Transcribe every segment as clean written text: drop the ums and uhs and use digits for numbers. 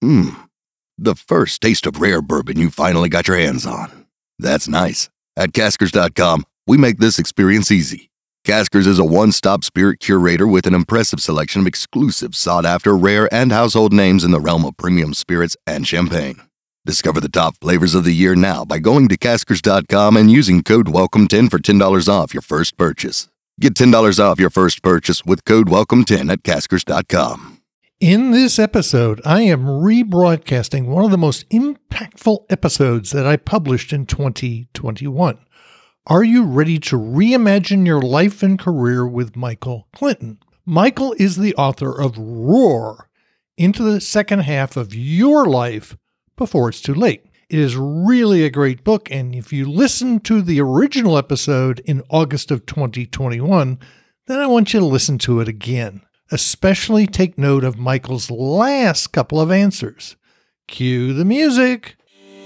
The first taste of rare bourbon you finally got your hands on. That's nice. At Caskers.com, we make this experience easy. Caskers is a one-stop spirit curator with an impressive selection of exclusive, sought-after, rare, and household names in the realm of premium spirits and champagne. Discover the top flavors of the year now by going to Caskers.com and using code WELCOME10 for $10 off your first purchase. Get $10 off your first purchase with code WELCOME10 at Caskers.com. In this episode, I am rebroadcasting one of the most impactful episodes that I published in 2021. Are you ready to reimagine your life and career with Michael Clinton? Michael is the author of Roar, Into the Second Half of Your Life Before It's Too Late. It is really a great book, and if you listen to the original episode in August of 2021, then I want you to listen to it again. Especially take note of Michael's last couple of answers. Cue the music.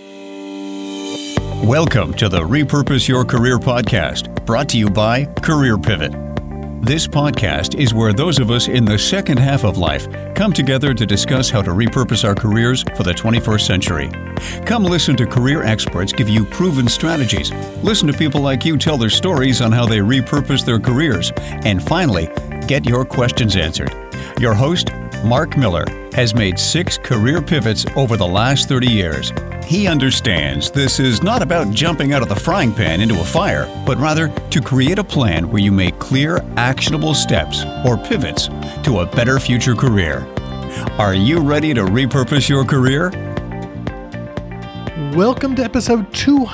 Welcome to the Repurpose Your Career podcast, brought to you by Career Pivot. This podcast is where those of us in the second half of life come together to discuss how to repurpose our careers for the 21st century. Come listen to career experts give you proven strategies. Listen to people like you tell their stories on how they repurpose their careers. And finally, get your questions answered. Your host, Mark Miller, has made 6 career pivots over the last 30 years. He understands this is not about jumping out of the frying pan into a fire, but rather to create a plan where you make clear, actionable steps or pivots to a better future career. Are you ready to repurpose your career? Welcome to episode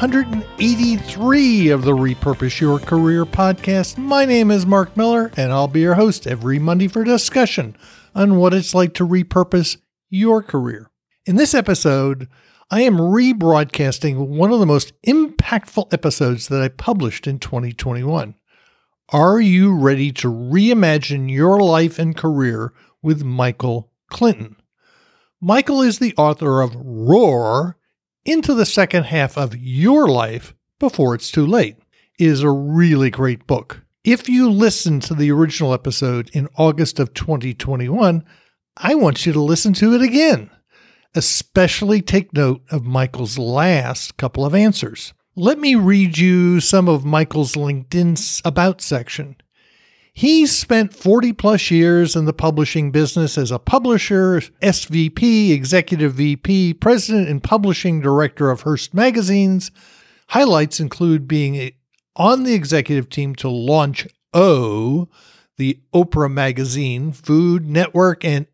283 of the Repurpose Your Career podcast. My name is Mark Miller, and I'll be your host every Monday for discussion on what it's like to repurpose your career. In this episode, I am rebroadcasting one of the most impactful episodes that I published in 2021. Are you ready to reimagine your life and career with Michael Clinton? Michael is the author of Roar, Into the Second Half of Your Life Before It's Too Late. It is a really great book. If you listened to the original episode in August of 2021, I want you to listen to it again. Especially take note of Michael's last couple of answers. Let me read you some of Michael's LinkedIn About section. He spent 40 plus years in the publishing business as a publisher, SVP, Executive VP, President and Publishing Director of Hearst Magazines. Highlights include being on the executive team to launch O, the Oprah Magazine, Food Network, and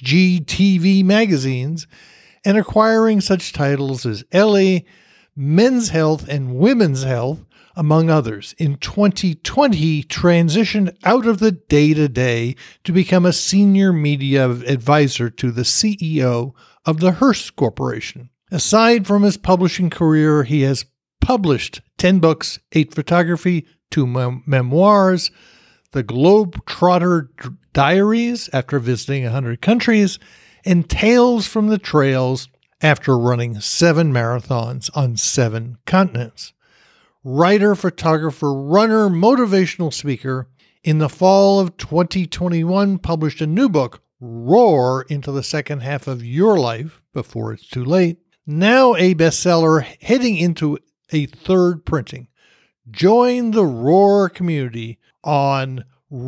HGTV magazines, and acquiring such titles as Elle, Men's Health, and Women's Health, among others. In 2020, transitioned out of the day-to-day to become a senior media advisor to the CEO of the Hearst Corporation. Aside from his publishing career, he has published 10 books, 8 photography, 2 memoirs, The Globetrotter Diaries after visiting 100 countries, and Tales from the Trails after running 7 marathons on 7 continents. Writer, photographer, runner, motivational speaker, in the fall of 2021 published a new book, Roar, Into the Second Half of Your Life Before It's Too Late. Now a bestseller heading into a 3rd printing. Join the Roar community on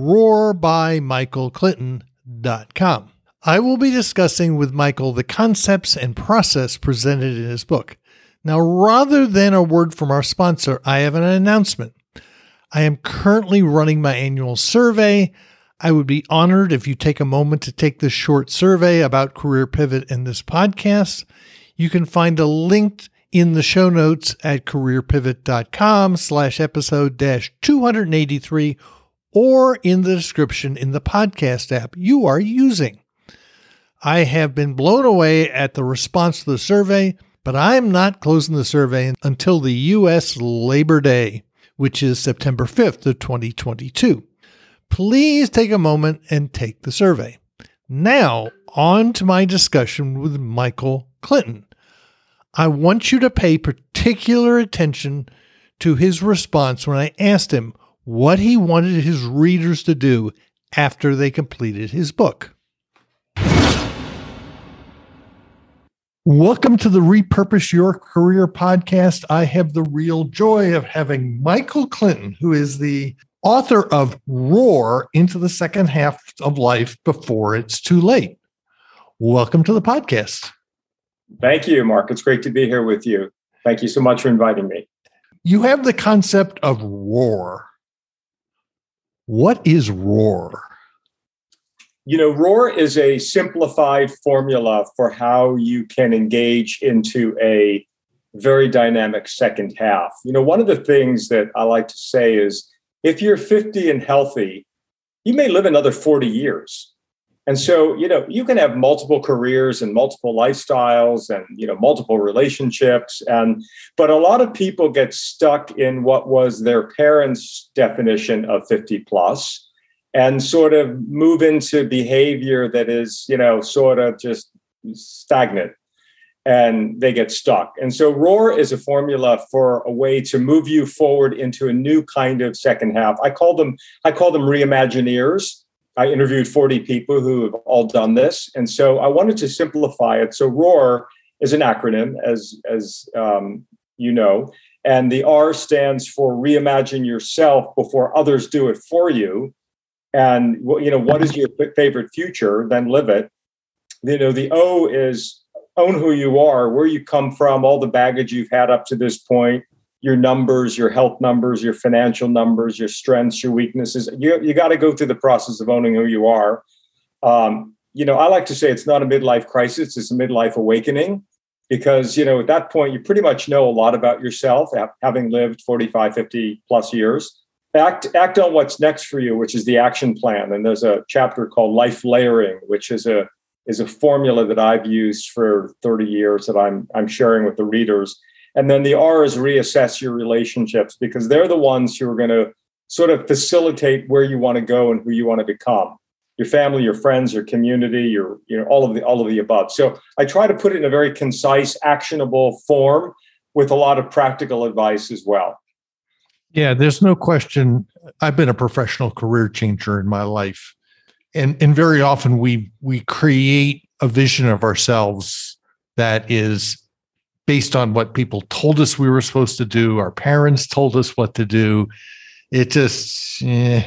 roarbymichaelclinton.com. I will be discussing with Michael the concepts and process presented in his book. Now, rather than a word from our sponsor, I have an announcement. I am currently running my annual survey. I would be honored if you take a moment to take this short survey about Career Pivot and this podcast. You can find a link in the show notes at careerpivot.com/episode-283 or in the description in the podcast app you are using. I have been blown away at the response to the survey, but I'm not closing the survey until the U.S. Labor Day, which is September 5th of 2022. Please take a moment and take the survey. Now, on to my discussion with Michael Clinton. I want you to pay particular attention to his response when I asked him what he wanted his readers to do after they completed his book. Welcome to the Repurpose Your Career podcast. I have the real joy of having Michael Clinton, who is the author of Roar Into the Second Half of Life Before It's Too Late. Welcome to the podcast. Thank you, Mark. It's great to be here with you. Thank you so much for inviting me. You have the concept of roar. What is roar? Roar is a simplified formula for how you can engage into a very dynamic second half. One of the things that I like to say is if you're 50 and healthy, you may live another 40 years. And so, you can have multiple careers and multiple lifestyles and, multiple relationships. But a lot of people get stuck in what was their parents' definition of 50 plus. And sort of move into behavior that is, sort of just stagnant, and they get stuck. And so Roar is a formula for a way to move you forward into a new kind of second half. I call them reimagineers. I interviewed 40 people who have all done this. And so I wanted to simplify it. So Roar is an acronym, as you know, and the R stands for reimagine yourself before others do it for you. And, what is your favorite future? Then live it. The O is own who you are, where you come from, all the baggage you've had up to this point, your numbers, your health numbers, your financial numbers, your strengths, your weaknesses. You got to go through the process of owning who you are. I like to say it's not a midlife crisis, it's a midlife awakening, because, at that point, you pretty much know a lot about yourself, having lived 45, 50 plus years. Act on what's next for you, which is the action plan. And there's a chapter called Life Layering, which is a formula that I've used for 30 years that I'm sharing with the readers. And then the R is reassess your relationships, because they're the ones who are going to sort of facilitate where you want to go and who you want to become. Your family, your friends, your community, all of the above. So I try to put it in a very concise, actionable form with a lot of practical advice as well. Yeah, there's no question. I've been a professional career changer in my life. And very often we create a vision of ourselves that is based on what people told us we were supposed to do. Our parents told us what to do. It just,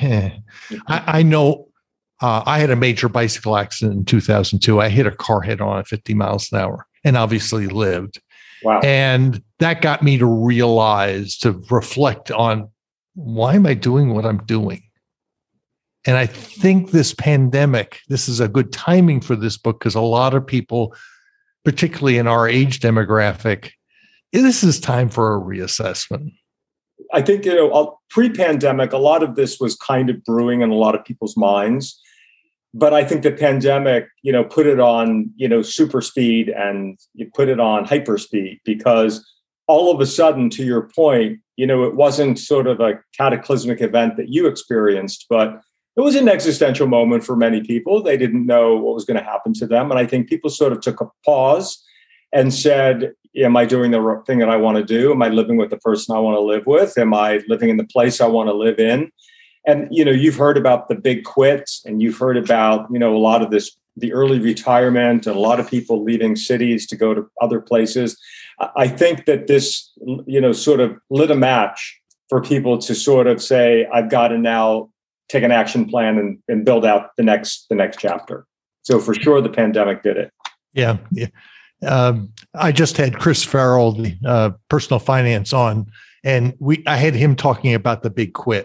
I know I had a major bicycle accident in 2002. I hit a car head on at 50 miles an hour and obviously lived. Wow. And that got me to realize, to reflect on, why am I doing what I'm doing? And I think this pandemic, this is a good timing for this book, because a lot of people, particularly in our age demographic, this is time for a reassessment. I think, pre-pandemic, a lot of this was kind of brewing in a lot of people's minds. But I think the pandemic, put it on, super speed, and you put it on hyper speed, because all of a sudden, to your point, it wasn't sort of a cataclysmic event that you experienced, but it was an existential moment for many people. They didn't know what was going to happen to them. And I think people sort of took a pause and said, am I doing the thing that I want to do? Am I living with the person I want to live with? Am I living in the place I want to live in? And, you've heard about the big quit, and you've heard about, a lot of this, the early retirement, and a lot of people leaving cities to go to other places. I think that this, sort of lit a match for people to sort of say, I've got to now take an action plan and build out the next chapter. So for sure, the pandemic did it. Yeah. I just had Chris Farrell, the personal finance, on, and I had him talking about the big quit.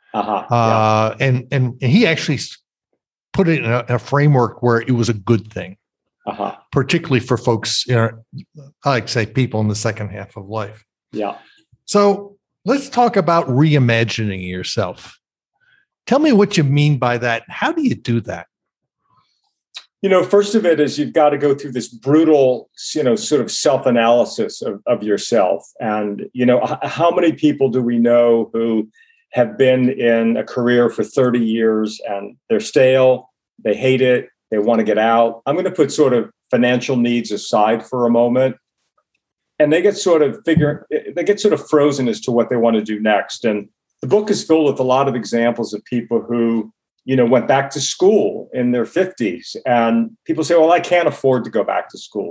And he actually put it in a framework where it was a good thing, particularly for folks, I like to say people in the second half of life. Yeah. So let's talk about reimagining yourself. Tell me what you mean by that. How do you do that? First of it is you've got to go through this brutal, sort of self-analysis of yourself. And, how many people do we know who have been in a career for 30 years and they're stale, they hate it, they want to get out? I'm going to put sort of financial needs aside for a moment. And they get sort of frozen as to what they want to do next. And the book is filled with a lot of examples of people who, went back to school in their 50s. And people say, well, I can't afford to go back to school.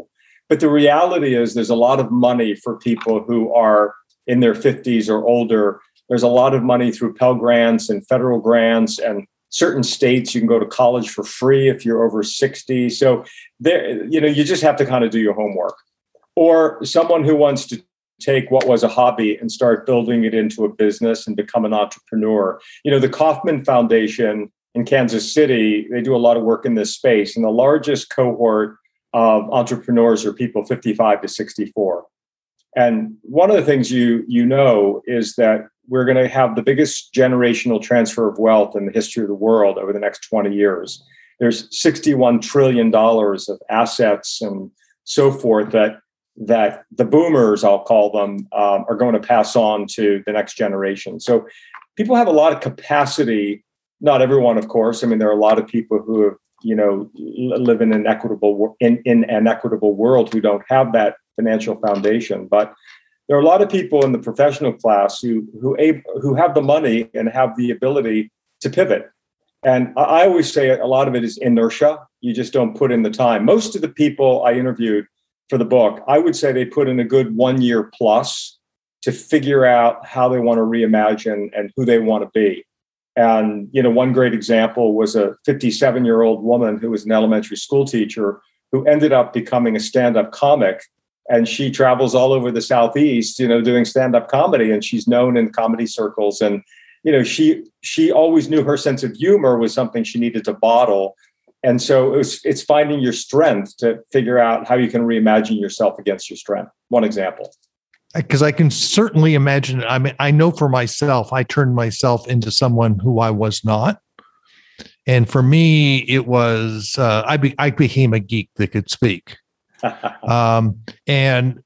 But the reality is there's a lot of money for people who are in their 50s or older. There's a lot of money through Pell Grants and federal grants, and certain states you can go to college for free if you're over 60. So there, you just have to kind of do your homework. Or someone who wants to take what was a hobby and start building it into a business and become an entrepreneur. The Kauffman Foundation in Kansas City, they do a lot of work in this space. And the largest cohort of entrepreneurs are people 55 to 64. And one of the things you know is that we're going to have the biggest generational transfer of wealth in the history of the world over the next 20 years. There's $61 trillion of assets and so forth that the boomers, I'll call them, are going to pass on to the next generation. So people have a lot of capacity. Not everyone, of course. I mean, there are a lot of people who have, live in an equitable world who don't have that financial foundation. But there are a lot of people in the professional class who have the money and have the ability to pivot. And I always say a lot of it is inertia. You just don't put in the time. Most of the people I interviewed for the book, I would say they put in a good 1 year plus to figure out how they want to reimagine and who they want to be. And, one great example was a 57-year-old woman who was an elementary school teacher who ended up becoming a stand-up comic. And she travels all over the Southeast, doing stand-up comedy, and she's known in comedy circles. And, she always knew her sense of humor was something she needed to bottle. And so it's finding your strength to figure out how you can reimagine yourself against your strength. One example. Because I can certainly imagine. I mean, I know for myself, I turned myself into someone who I was not. And for me, it was, I became a geek that could speak. And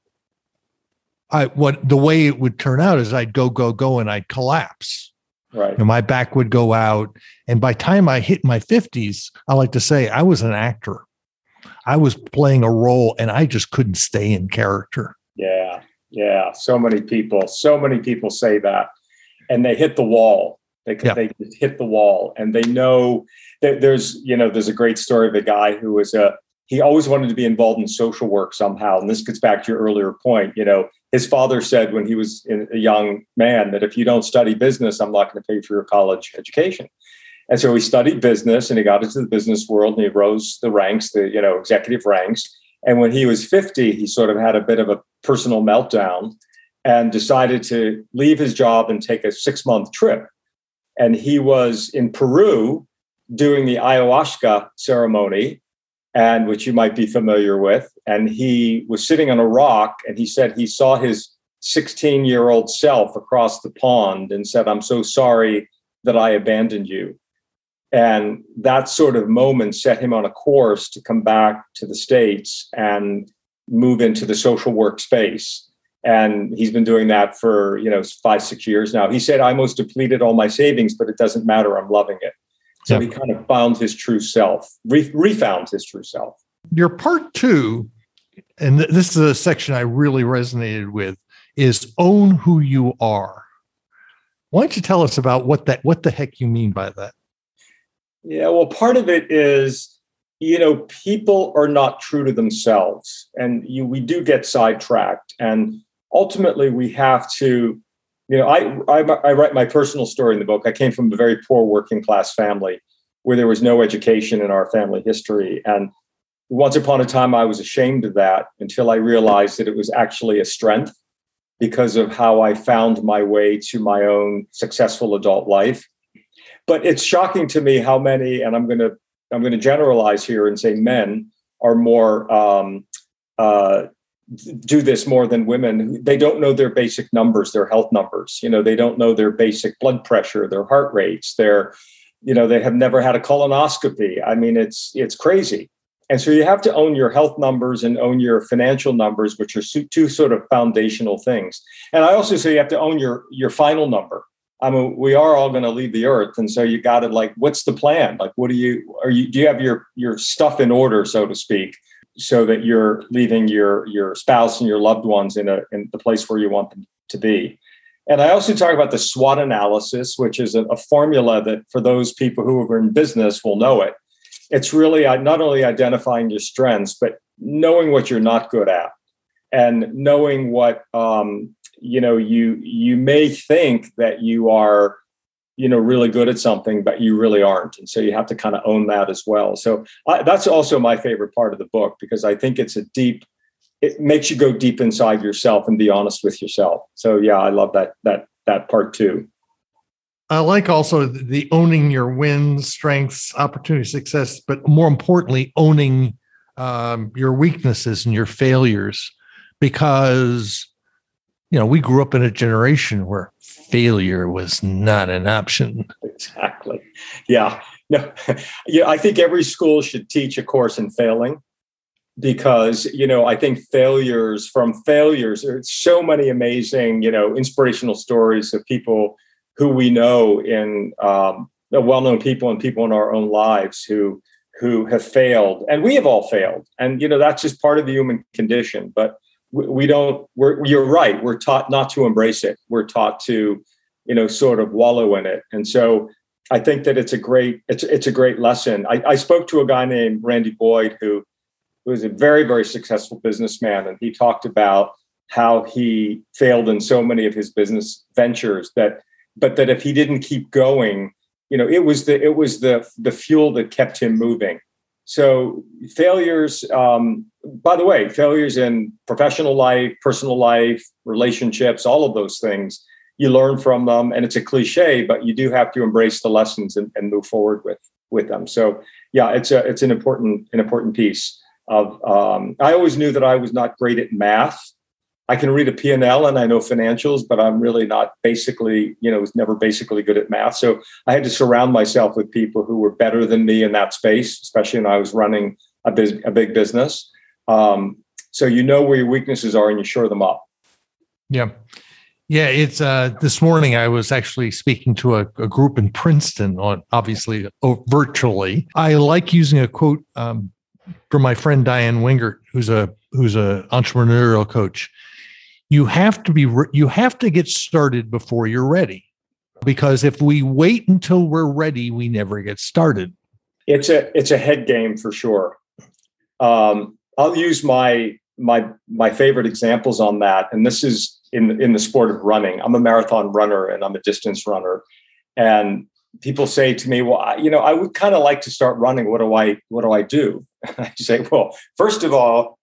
the way it would turn out is I'd go, and I'd collapse. Right. And my back would go out. And by the time I hit my 50s, I like to say I was an actor. I was playing a role and I just couldn't stay in character. Yeah. Yeah. So many people say that, and they hit the wall. They just hit the wall, and they know that there's a great story of a guy who was he always wanted to be involved in social work somehow. And this gets back to your earlier point. His father said when he was a young man that if you don't study business, I'm not going to pay for your college education. And so he studied business, and he got into the business world, and he rose the ranks, the executive ranks. And when he was 50, he sort of had a bit of a personal meltdown and decided to leave his job and take a 6-month trip. And he was in Peru doing the ayahuasca ceremony, and which you might be familiar with. And he was sitting on a rock, and he said he saw his 16-year-old self across the pond and said, "I'm so sorry that I abandoned you." And that sort of moment set him on a course to come back to the States and move into the social work space. And he's been doing that for, 5-6 years now. He said, "I almost depleted all my savings, but it doesn't matter. I'm loving it." So he kind of found his true self, refound his true self. Your part 2, and this is a section I really resonated with, is own who you are. Why don't you tell us about what the heck you mean by that? Yeah, well, part of it is, people are not true to themselves, and we do get sidetracked. And ultimately, we have to, I write my personal story in the book. I came from a very poor working class family where there was no education in our family history. And once upon a time, I was ashamed of that until I realized that it was actually a strength because of how I found my way to my own successful adult life. But it's shocking to me how many, and I'm going to generalize here and say men are more do this more than women. They don't know their basic numbers, their health numbers. They don't know their basic blood pressure, their heart rates. They have never had a colonoscopy. I mean, it's crazy. And so you have to own your health numbers and own your financial numbers, which are two sort of foundational things. And I also say you have to own your final number. I mean, we are all going to leave the earth. And so you got to what's the plan? Do you have your stuff in order, so to speak, so that you're leaving your spouse and your loved ones in the place where you want them to be? And I also talk about the SWOT analysis, which is a formula that for those people who are in business will know it. it's really not only identifying your strengths, but knowing what you're not good at, and knowing what you may think that you are really good at something, but you really aren't. And so you have to kind of own that as well. So that's also my favorite part of the book, because I think it makes you go deep inside yourself and be honest with yourself. So yeah, I love that part too. I like also the owning your wins, strengths, opportunity, success, but more importantly, owning your weaknesses and your failures, because we grew up in a generation where failure was not an option. Exactly. Yeah. No. Yeah. I think every school should teach a course in failing, because, I think there's so many amazing, inspirational stories of people who we know in well-known people and people in our own lives who have failed, and we have all failed. And, that's just part of the human condition, but you're right. We're taught not to embrace it. We're taught to, sort of wallow in it. And so I think that it's a great lesson. I spoke to a guy named Randy Boyd, who was a very, very successful businessman. And he talked about how he failed in so many of his business ventures but that if he didn't keep going, it was the fuel that kept him moving. So failures, by the way, failures in professional life, personal life, relationships, all of those things, you learn from them. And it's a cliche, but you do have to embrace the lessons and move forward with them. So yeah, it's an important piece of, I always knew that I was not great at math. I can read a P&L and I know financials, but I'm really not was never basically good at math. So I had to surround myself with people who were better than me in that space, especially when I was running a big business. So where your weaknesses are and you shore them up. Yeah. Yeah. It's this morning I was actually speaking to a group in Princeton obviously virtually. I like using a quote from my friend Diane Wingert, who's a entrepreneurial coach. You have to get started before you're ready, because if we wait until we're ready, we never get started. It's a head game for sure. I'll use my favorite examples on that, and this is in the sport of running. I'm a marathon runner and I'm a distance runner, and people say to me, "Well, I would kind of like to start running. What do I do?" I say, "Well, first of all,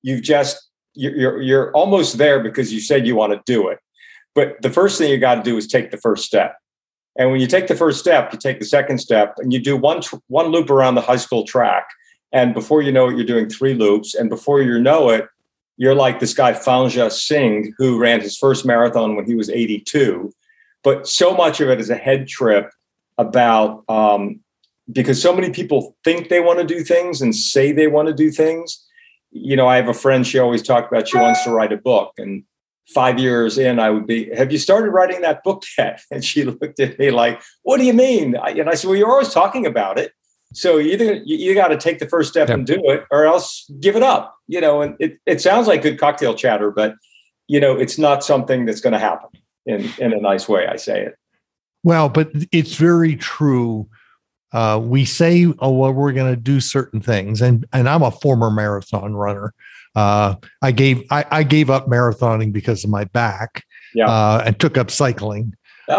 you're almost there because you said you want to do it. But the first thing you got to do is take the first step. And when you take the first step, you take the second step and you do one loop around the high school track. And before you know it, you're doing 3 loops. And before you know it, you're like this guy, Fanja Singh, who ran his first marathon when he was 82. But so much of it is a head trip about, because so many people think they want to do things and say they want to do things. I have a friend, she always talked about she wants to write a book. And 5 years in, I would be, "Have you started writing that book yet?" And she looked at me like, "What do you mean?" And I said, "Well, you're always talking about it. So you got to take the first step and do it, or else give it up." And it sounds like good cocktail chatter, but, it's not something that's going to happen in a nice way. I say it. Well, but it's very true. We say, "Oh, well, we're going to do certain things," and I'm a former marathon runner. I gave up marathoning because of my back. Yeah, and took up cycling.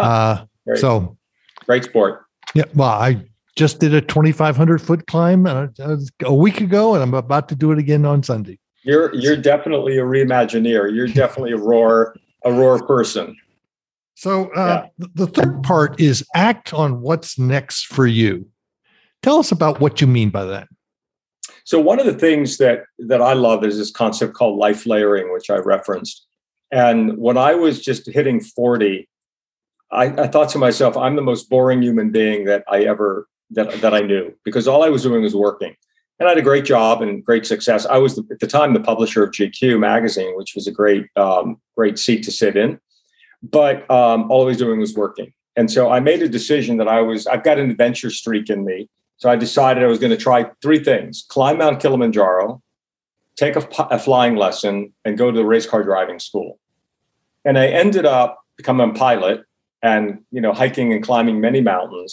So great sport. Yeah. Well, I just did a 2,500 foot climb a week ago, and I'm about to do it again on Sunday. You're definitely a reimagineer. You're definitely a roar person. So the third part is act on what's next for you. Tell us about what you mean by that. So one of the things that I love is this concept called life layering, which I referenced. And when I was just hitting 40, I thought to myself, I'm the most boring human being that I knew, because all I was doing was working. And I had a great job and great success. I was at the time the publisher of GQ magazine, which was a great seat to sit in. But all I was doing was working. And so I made a decision that I've got an adventure streak in me. So I decided I was going to try 3 things: climb Mount Kilimanjaro, take a flying lesson, and go to the race car driving school. And I ended up becoming a pilot and, hiking and climbing many mountains.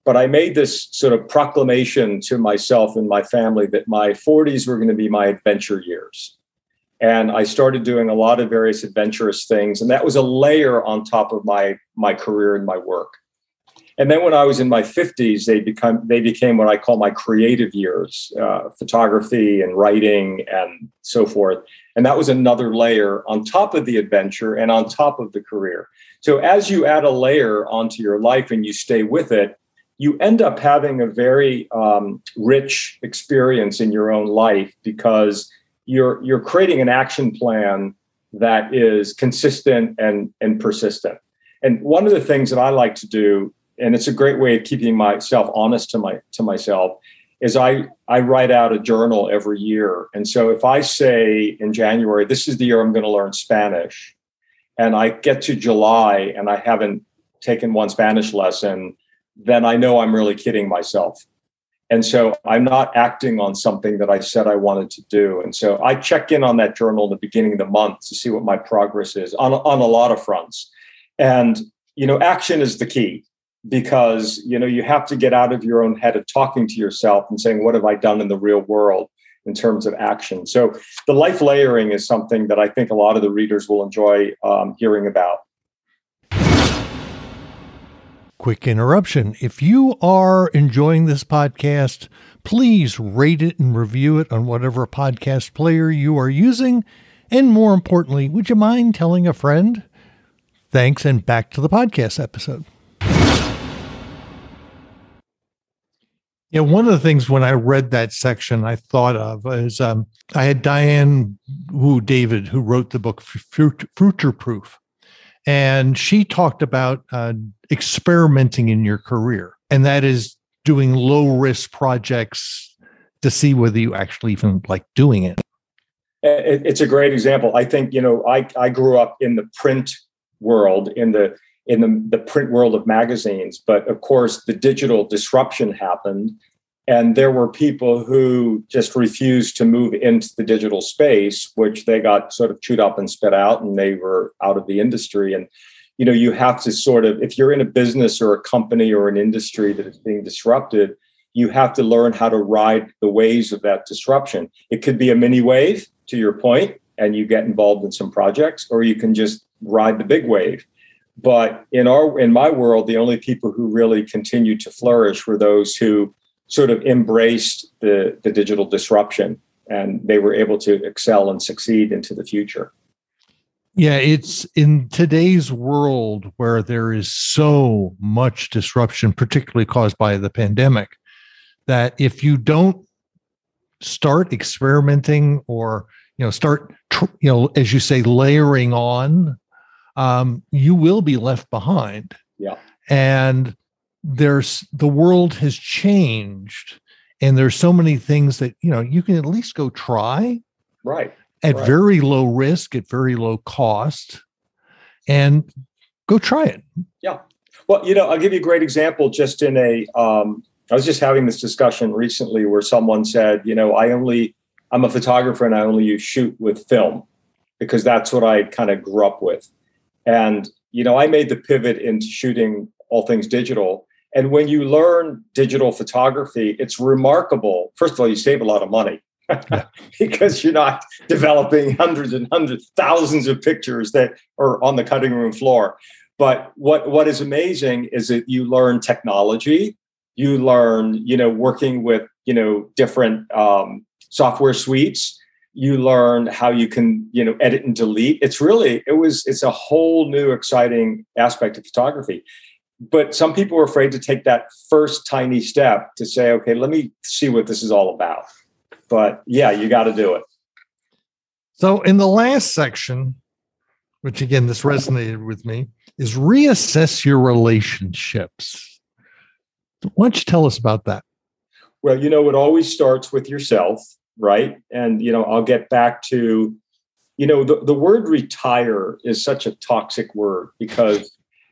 But I made this sort of proclamation to myself and my family that my 40s were going to be my adventure years. And I started doing a lot of various adventurous things. And that was a layer on top of my career and my work. And then when I was in my 50s, they became what I call my creative years, photography and writing and so forth. And that was another layer on top of the adventure and on top of the career. So as you add a layer onto your life and you stay with it, you end up having a very rich experience in your own life, because you're creating an action plan that is consistent and persistent. And one of the things that I like to do, and it's a great way of keeping myself honest to myself, is I write out a journal every year. And so if I say in January, this is the year I'm going to learn Spanish, and I get to July and I haven't taken one Spanish lesson, then I know I'm really kidding myself. And so I'm not acting on something that I said I wanted to do. And so I check in on that journal at the beginning of the month to see what my progress is on a lot of fronts. And, action is the key, because, you have to get out of your own head of talking to yourself and saying, what have I done in the real world in terms of action? So the life layering is something that I think a lot of the readers will enjoy hearing about. Quick interruption. If you are enjoying this podcast, please rate it and review it on whatever podcast player you are using. And more importantly, would you mind telling a friend? Thanks, and back to the podcast episode. One of the things when I read that section I thought of is I had Diane Wu David, who wrote the book Future Proof. And she talked about experimenting in your career. And that is doing low risk projects to see whether you actually even like doing it. It's a great example. I think, I grew up in the print world, in the print world of magazines. But of course, the digital disruption happened. And there were people who just refused to move into the digital space, which they got sort of chewed up and spit out, and they were out of the industry. And, you have to sort of, if you're in a business or a company or an industry that is being disrupted, you have to learn how to ride the waves of that disruption. It could be a mini wave, to your point, and you get involved in some projects, or you can just ride the big wave. But in my world, the only people who really continued to flourish were those who sort of embraced the digital disruption, and they were able to excel and succeed into the future. Yeah, it's in today's world where there is so much disruption, particularly caused by the pandemic, that if you don't start experimenting or, start, as you say, layering on, you will be left behind. Yeah. And the world has changed, and there's so many things that, you can at least go try. Right. At very low risk, at very low cost, and go try it. Yeah. Well, I'll give you a great example. Just in I was just having this discussion recently where someone said, I'm a photographer and I only shoot with film because that's what I kind of grew up with. And, I made the pivot into shooting all things digital. And when you learn digital photography, it's remarkable. First of all, you save a lot of money. Because you're not developing hundreds and hundreds, thousands of pictures that are on the cutting room floor. But what is amazing is that you learn technology, you learn, working with, different software suites, you learn how you can, edit and delete. It's a whole new exciting aspect of photography. But some people are afraid to take that first tiny step to say, okay, let me see what this is all about. But yeah, you got to do it. So in the last section, which again, this resonated with me, is reassess your relationships. Why don't you tell us about that? Well, it always starts with yourself, right? And, I'll get back to, the word retire is such a toxic word because,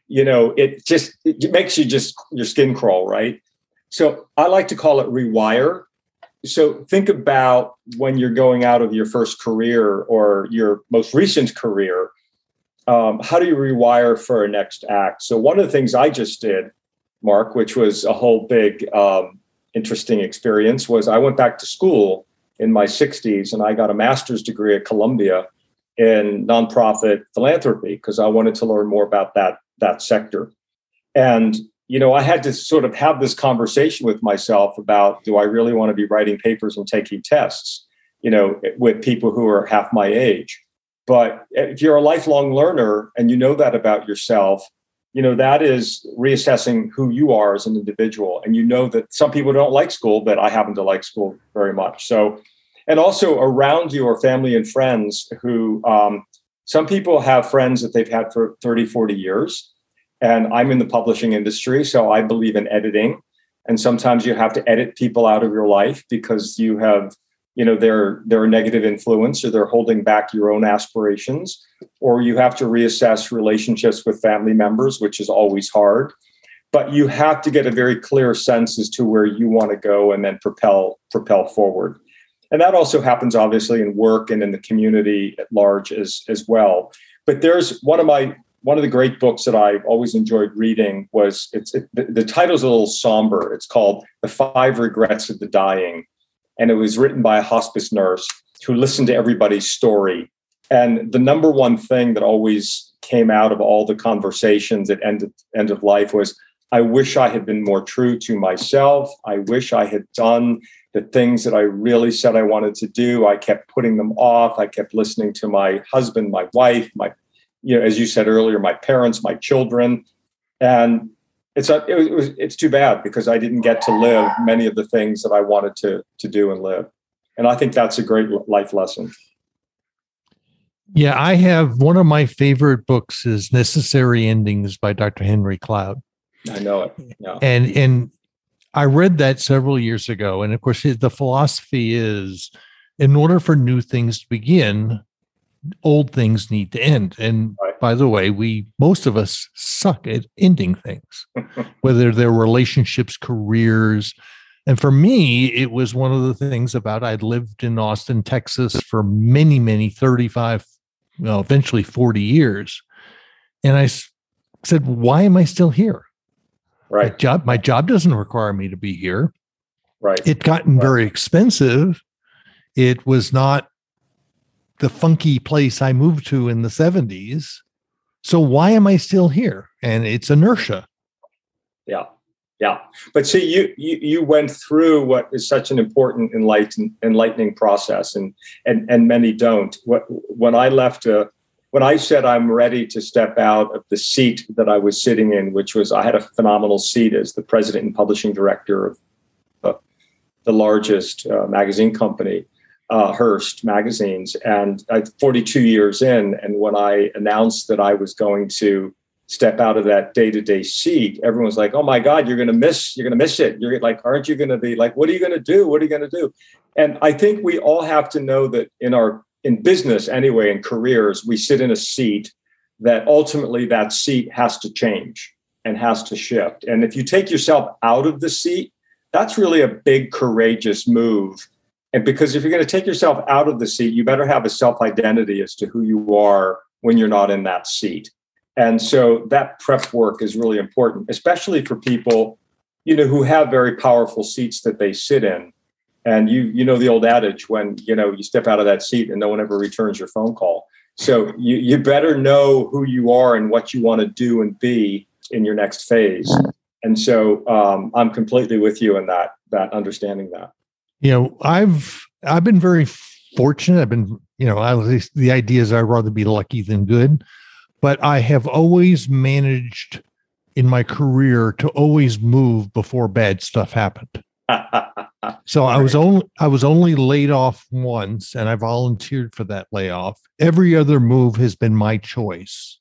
it makes your skin crawl, right? So I like to call it rewire. So think about when you're going out of your first career or your most recent career, how do you rewire for a next act? So one of the things I just did Mark, which was a whole big interesting experience, was I went back to school in my 60s and I got a master's degree at Columbia in nonprofit philanthropy because I wanted to learn more about that sector. And, I had to sort of have this conversation with myself about, do I really want to be writing papers and taking tests, with people who are half my age? But if you're a lifelong learner and you know that about yourself, that is reassessing who you are as an individual. And that some people don't like school, but I happen to like school very much. So, and also around you are family and friends who, some people have friends that they've had for 30, 40 years. And I'm in the publishing industry, so I believe in editing. And sometimes you have to edit people out of your life because you have, they're a negative influence or they're holding back your own aspirations, or you have to reassess relationships with family members, which is always hard. But you have to get a very clear sense as to where you want to go and then propel forward. And that also happens obviously in work and in the community at large as well. But there's one of the great books that I've always enjoyed reading was the title's a little somber. It's called The 5 Regrets of the Dying. And it was written by a hospice nurse who listened to everybody's story. And the number one thing that always came out of all the conversations at end of life was, I wish I had been more true to myself. I wish I had done the things that I really said I wanted to do. I kept putting them off. I kept listening to my husband, my wife, as you said earlier, my parents, my children. And it's too bad because I didn't get to live many of the things that I wanted to do and live. And I think that's a great life lesson. Yeah, I have one of my favorite books is Necessary Endings by Dr. Henry Cloud. I know it. Yeah. And I read that several years ago. And of course, the philosophy is in order for new things to begin, old things need to end. And right. By the way, most of us suck at ending things, whether they're relationships, careers. And for me, it was one of the things about I'd lived in Austin, Texas for many, many 35, eventually 40 years. And I said, why am I still here? Right. My job doesn't require me to be here. Right. It gotten very expensive. It was not the funky place I moved to in the 70s. So why am I still here? And it's inertia. Yeah. Yeah. But see, you went through what is such an important enlightening process and many don't. When I said I'm ready to step out of the seat that I was sitting in, which was, I had a phenomenal seat as the president and publishing director of the largest magazine company, Hearst Magazines, and 42 years in. And when I announced that I was going to step out of that day-to-day seat, everyone's like, "Oh my God, you're going to miss it." You're like, "Aren't you going to be like, what are you going to do? What are you going to do?" And I think we all have to know that in business anyway, in careers, we sit in a seat that ultimately that seat has to change and has to shift. And if you take yourself out of the seat, that's really a big, courageous move. And because if you're going to take yourself out of the seat, you better have a self-identity as to who you are when you're not in that seat. And so that prep work is really important, especially for people, who have very powerful seats that they sit in. And you know the old adage, when, you step out of that seat and no one ever returns your phone call. So you better know who you are and what you want to do and be in your next phase. And so I'm completely with you in that understanding that. I've been very fortunate. I've been, at least the idea is I'd rather be lucky than good, but I have always managed in my career to always move before bad stuff happened. So I was only laid off once, and I volunteered for that layoff. Every other move has been my choice.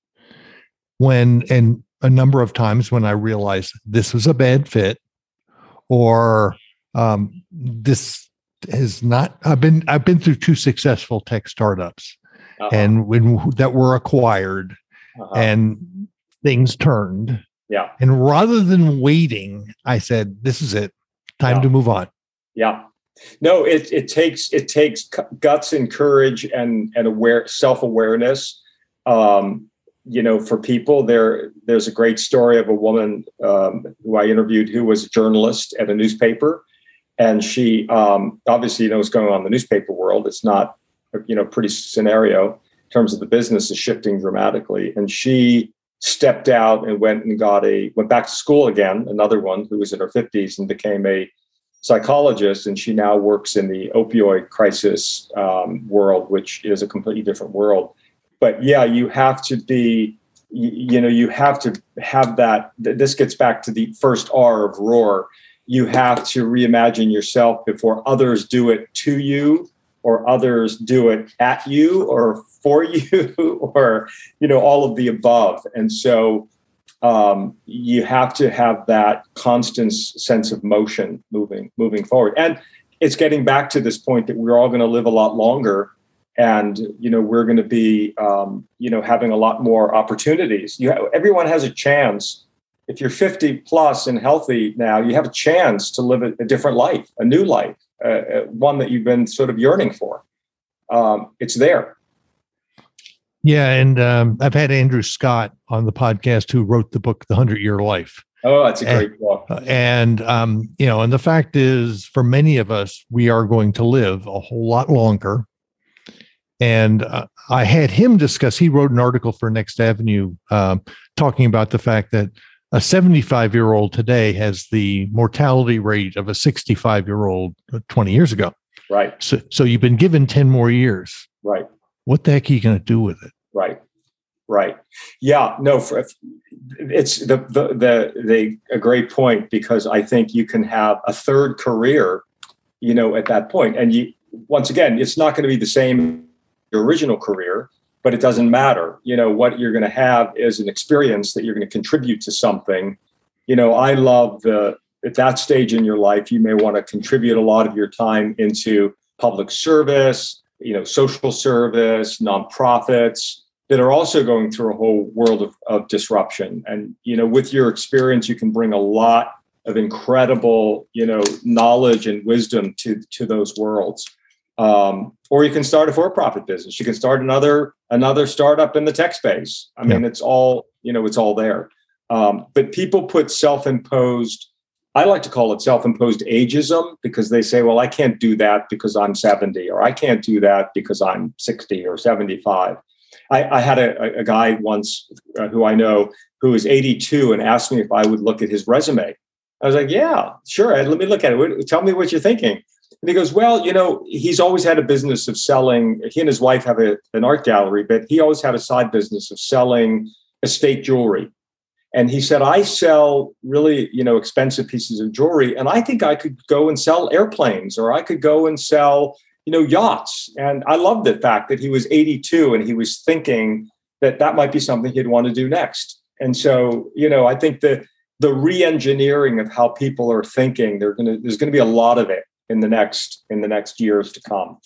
And a number of times when I realized this was a bad fit, or this is not. I've been through 2 successful tech startups, and that were acquired, and things turned. Yeah. And rather than waiting, I said, "This is it. Time to move on." Yeah. No, it takes guts and courage and self-awareness. for people, there's a great story of a woman who I interviewed who was a journalist at a newspaper. And she obviously knows what's going on in the newspaper world. It's not, pretty scenario in terms of the business is shifting dramatically. And she stepped out and went back to school again, another one who was in her 50s and became a psychologist. And she now works in the opioid crisis world, which is a completely different world. But yeah, you have to be, you have to have that. This gets back to the first R of ROAR. You have to reimagine yourself before others do it to you, or others do it at you or for you, or, all of the above. And so you have to have that constant sense of motion moving forward. And it's getting back to this point that we're all going to live a lot longer. And, we're going to be, having a lot more opportunities. Everyone has a chance. If you're 50 plus and healthy now, you have a chance to live a different life, a new life, one that you've been sort of yearning for. It's there. Yeah. And I've had Andrew Scott on the podcast who wrote the book, The 100-Year Life. Oh, that's a great book. And the fact is, for many of us, we are going to live a whole lot longer. And I had him discuss, he wrote an article for Next Avenue talking about the fact that a 75-year-old today has the mortality rate of a 65-year-old 20 years ago. Right. So you've been given 10 more years. Right. What the heck are you going to do with it? Right. Yeah, no, it's a great point, because I think you can have a third career, at that point. And once again, it's not going to be the same your original career, but it doesn't matter. What you're going to have is an experience that you're going to contribute to something. I love at that stage in your life, you may want to contribute a lot of your time into public service, social service, nonprofits that are also going through a whole world of disruption. And, with your experience, you can bring a lot of incredible, knowledge and wisdom to those worlds. Or you can start a for-profit business. You can start another startup in the tech space. I mean, it's all, it's all there. But people put self-imposed, I like to call it self-imposed ageism, because they say, well, I can't do that because I'm 70, or I can't do that because I'm 60 or 75. I had a guy once who I know who is 82 and asked me if I would look at his resume. I was like, yeah, sure. Ed, let me look at it. Tell me what you're thinking. And he goes, well, he's always had a business of selling. He and his wife have an art gallery, but he always had a side business of selling estate jewelry. And he said, I sell really, expensive pieces of jewelry. And I think I could go and sell airplanes, or I could go and sell, yachts. And I love the fact that he was 82 and he was thinking that might be something he'd want to do next. And so, I think the re-engineering of how people are thinking, there's going to be a lot of it in the next years to come.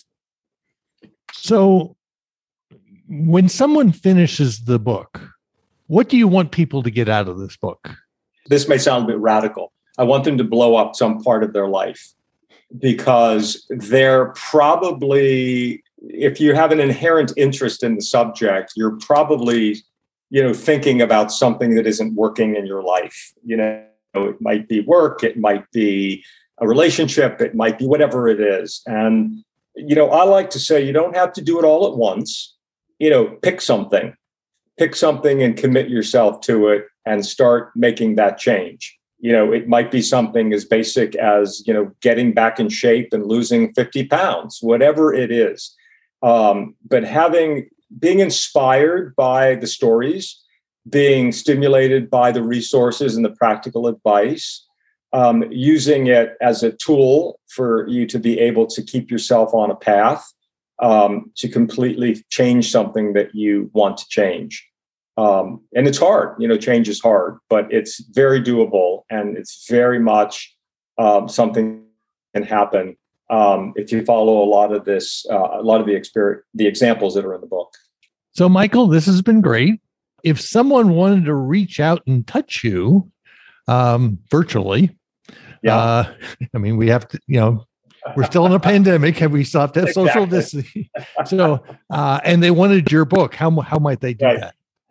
So when someone finishes the book, what do you want people to get out of this book? This may sound a bit radical. I want them to blow up some part of their life, because they're probably, if you have an inherent interest in the subject, you're probably, thinking about something that isn't working in your life. It might be work, it might be a relationship, it might be whatever it is. And, I like to say, you don't have to do it all at once. Pick something and commit yourself to it and start making that change. It might be something as basic as, getting back in shape and losing 50 pounds, whatever it is. But being inspired by the stories, being stimulated by the resources and the practical advice, using it as a tool for you to be able to keep yourself on a path, to completely change something that you want to change. And it's hard, change is hard, but it's very doable, and it's very much something that can happen if you follow a lot of the examples that are in the book. So, Michael, this has been great. If someone wanted to reach out and touch you virtually, we have to, we're still in a pandemic, and we still have to have social distancing. So, and they wanted your book, how might they do that?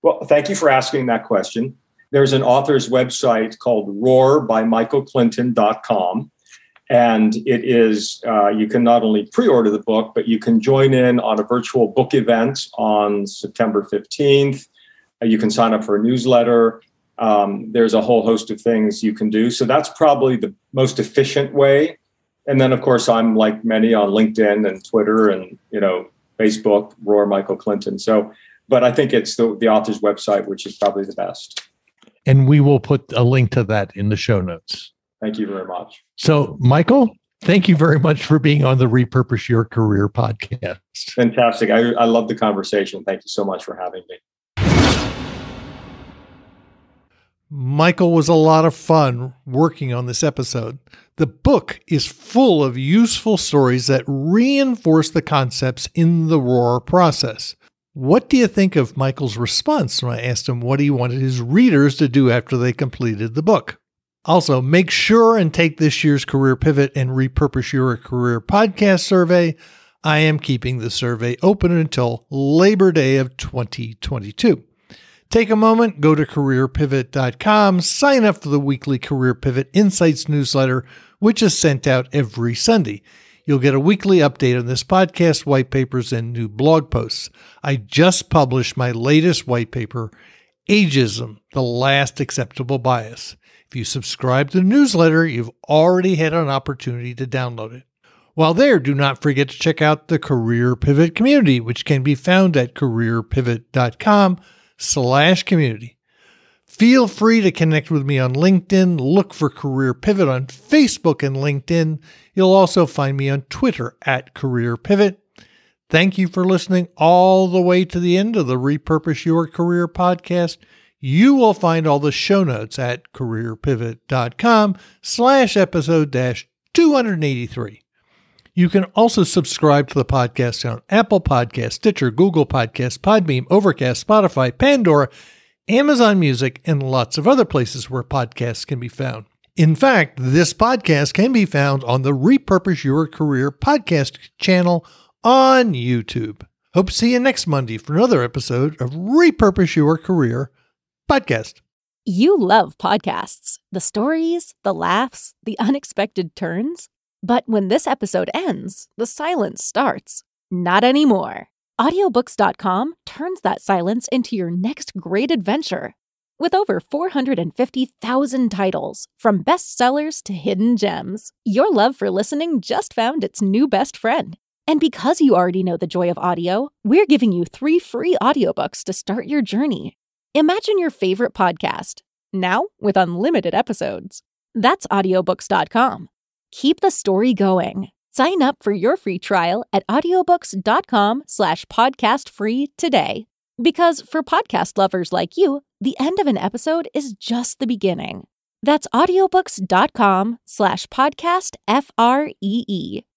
Well, thank you for asking that question. There's an author's website called roarbymichaelclinton.com. And it is, you can not only pre-order the book, but you can join in on a virtual book event on September 15th. You can sign up for a newsletter. There's a whole host of things you can do. So that's probably the most efficient way. And then, of course, I'm like many on LinkedIn and Twitter and, Facebook, Roar Michael Clinton. But I think it's the author's website, which is probably the best. And we will put a link to that in the show notes. Thank you very much. So, Michael, thank you very much for being on the Repurpose Your Career podcast. Fantastic. I love the conversation. Thank you so much for having me. Michael was a lot of fun working on this episode. The book is full of useful stories that reinforce the concepts in the Roar process. What do you think of Michael's response when I asked him what he wanted his readers to do after they completed the book? Also, make sure and take this year's Career Pivot and Repurpose Your Career podcast survey. I am keeping the survey open until Labor Day of 2022. Take a moment, go to careerpivot.com, sign up for the weekly Career Pivot Insights newsletter, which is sent out every Sunday. You'll get a weekly update on this podcast, white papers, and new blog posts. I just published my latest white paper, Ageism, the Last Acceptable Bias. If you subscribe to the newsletter, you've already had an opportunity to download it. While there, do not forget to check out the Career Pivot community, which can be found at careerpivot.com/community. Feel free to connect with me on LinkedIn. Look for Career Pivot on Facebook and LinkedIn. You'll also find me on Twitter at Career Pivot. Thank you for listening all the way to the end of the Repurpose Your Career podcast. You will find all the show notes at careerpivot.com/episode-283. You can also subscribe to the podcast on Apple Podcasts, Stitcher, Google Podcasts, Podbean, Overcast, Spotify, Pandora, Amazon Music, and lots of other places where podcasts can be found. In fact, this podcast can be found on the Repurpose Your Career podcast channel on YouTube. Hope to see you next Monday for another episode of Repurpose Your Career podcast. You love podcasts, the stories, the laughs, the unexpected turns. But when this episode ends, the silence starts. Not anymore. Audiobooks.com turns that silence into your next great adventure. With over 450,000 titles, from bestsellers to hidden gems, your love for listening just found its new best friend. And because you already know the joy of audio, we're giving you 3 free audiobooks to start your journey. Imagine your favorite podcast, now with unlimited episodes. That's audiobooks.com. Keep the story going. Sign up for your free trial at audiobooks.com/podcastfree today. Because for podcast lovers like you, the end of an episode is just the beginning. That's audiobooks.com/podcastfree.